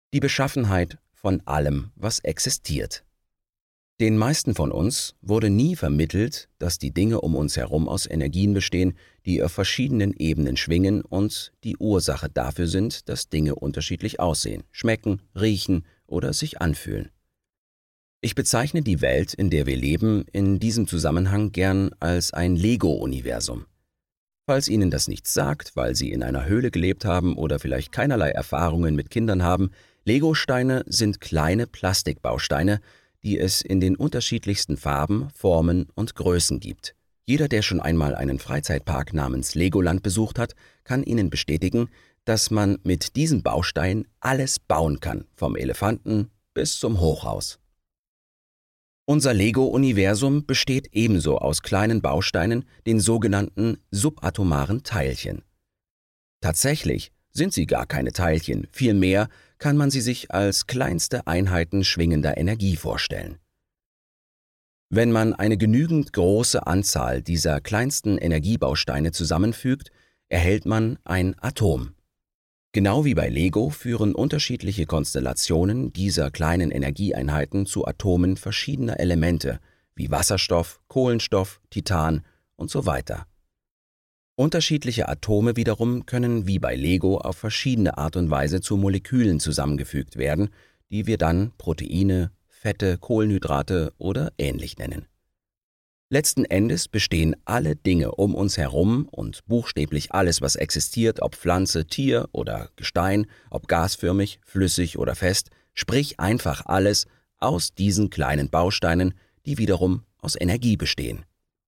Die Beschaffenheit von allem, was existiert. Den meisten von uns wurde nie vermittelt, dass die Dinge um uns herum aus Energien bestehen, die auf verschiedenen Ebenen schwingen und die Ursache dafür sind, dass Dinge unterschiedlich aussehen, schmecken, riechen oder sich anfühlen. Ich bezeichne die Welt, in der wir leben, in diesem Zusammenhang gern als ein Lego-Universum. Falls Ihnen das nichts sagt, weil Sie in einer Höhle gelebt haben oder vielleicht keinerlei Erfahrungen mit Kindern haben, Lego-Steine sind kleine Plastikbausteine, die es in den unterschiedlichsten Farben, Formen und Größen gibt. Jeder, der schon einmal einen Freizeitpark namens Legoland besucht hat, kann Ihnen bestätigen, dass man mit diesem Baustein alles bauen kann, vom Elefanten bis zum Hochhaus. Unser Lego-Universum besteht ebenso aus kleinen Bausteinen, den sogenannten subatomaren Teilchen. Tatsächlich sind sie gar keine Teilchen, vielmehr kann man sie sich als kleinste Einheiten schwingender Energie vorstellen. Wenn man eine genügend große Anzahl dieser kleinsten Energiebausteine zusammenfügt, erhält man ein Atom. Genau wie bei Lego führen unterschiedliche Konstellationen dieser kleinen Energieeinheiten zu Atomen verschiedener Elemente wie Wasserstoff, Kohlenstoff, Titan und so weiter. Unterschiedliche Atome wiederum können wie bei Lego auf verschiedene Art und Weise zu Molekülen zusammengefügt werden, die wir dann Proteine, Fette, Kohlenhydrate oder ähnlich nennen. Letzten Endes bestehen alle Dinge um uns herum und buchstäblich alles, was existiert, ob Pflanze, Tier oder Gestein, ob gasförmig, flüssig oder fest, sprich einfach alles aus diesen kleinen Bausteinen, die wiederum aus Energie bestehen.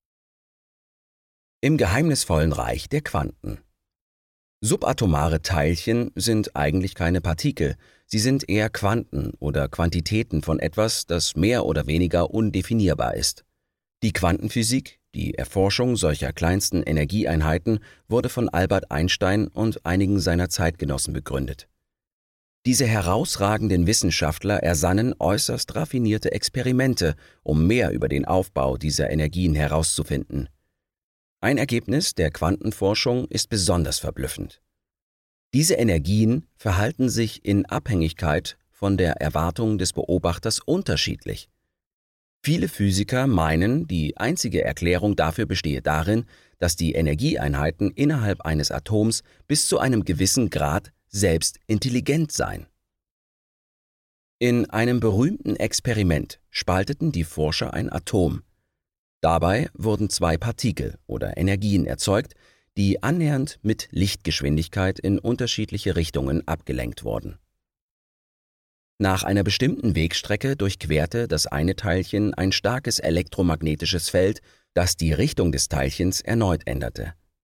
Im geheimnisvollen Reich der Quanten. Subatomare Teilchen sind eigentlich keine Partikel, sie sind eher Quanten oder Quantitäten von etwas, das mehr oder weniger undefinierbar ist. Die Quantenphysik, die Erforschung solcher kleinsten Energieeinheiten, wurde von Albert Einstein und einigen seiner Zeitgenossen begründet. Diese herausragenden Wissenschaftler ersannen äußerst raffinierte Experimente, um mehr über den Aufbau dieser Energien herauszufinden. Ein Ergebnis der Quantenforschung ist besonders verblüffend. Diese Energien verhalten sich in Abhängigkeit von der Erwartung des Beobachters unterschiedlich. Viele Physiker meinen, die einzige Erklärung dafür bestehe darin, dass die Energieeinheiten innerhalb eines Atoms bis zu einem gewissen Grad selbst intelligent seien. In einem berühmten Experiment spalteten die Forscher ein Atom. Dabei wurden zwei Partikel oder Energien erzeugt, die annähernd mit Lichtgeschwindigkeit in unterschiedliche Richtungen abgelenkt wurden. Nach einer bestimmten Wegstrecke durchquerte das eine Teilchen ein starkes elektromagnetisches Feld, das die Richtung des Teilchens erneut änderte.